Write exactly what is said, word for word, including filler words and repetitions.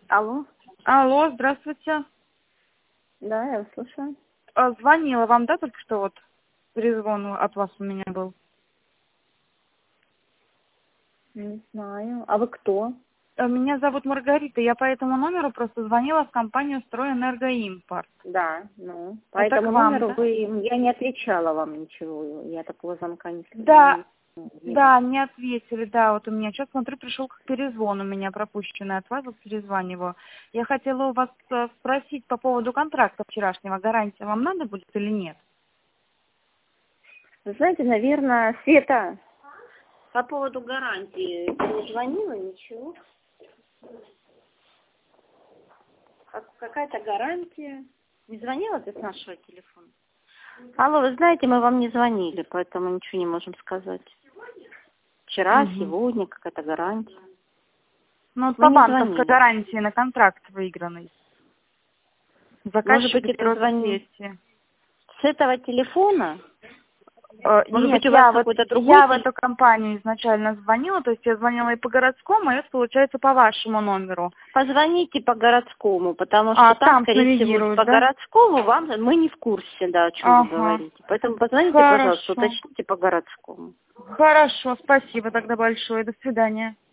Алло. Алло, здравствуйте. Да, я вас слушаю. А, Звонила вам, да, только что вот перезвон от вас у меня был? Не знаю. А вы кто? А, Меня зовут Маргарита, я по этому номеру просто звонила в компанию «Стройэнергоимпорт». Да, ну. По Это к этому вам, номеру да? вы... Я не отвечала вам ничего. Я такого звонка не... Да, не... не- да, не ответили, да, вот у меня. Сейчас смотрю, пришел как перезвон у меня пропущенный от вас, вот перезваниваю. Я хотела у вас э, спросить по поводу контракта вчерашнего, гарантия вам надо будет или нет? Вы знаете, наверное, Света, по поводу гарантии ты не звонила, ничего? Как- Какая-то гарантия. Не звонила ты с нашего телефона? Алло, вы знаете, мы вам не звонили, поэтому ничего не можем сказать. Вчера, Угу. сегодня какая-то гарантия. Ну, вот Мы по не банковской звонили. гарантии на контракт выигранный. Может Заказчик быть, это звонили Гидросети. с этого телефона? Э, Может Нет, быть, у вас я вот какой-то другой я в телефон? эту компанию изначально звонила, то есть я звонила и по городскому, а это получается по вашему номеру. Позвоните по городскому, потому что А, там, там скорее всего, навигируют, по да? городскому вам мы не в курсе, да, о чем вы Ага. говорите. Поэтому позвоните, пожалуйста, Хорошо. уточните по городскому. Хорошо, спасибо тогда большое. До свидания.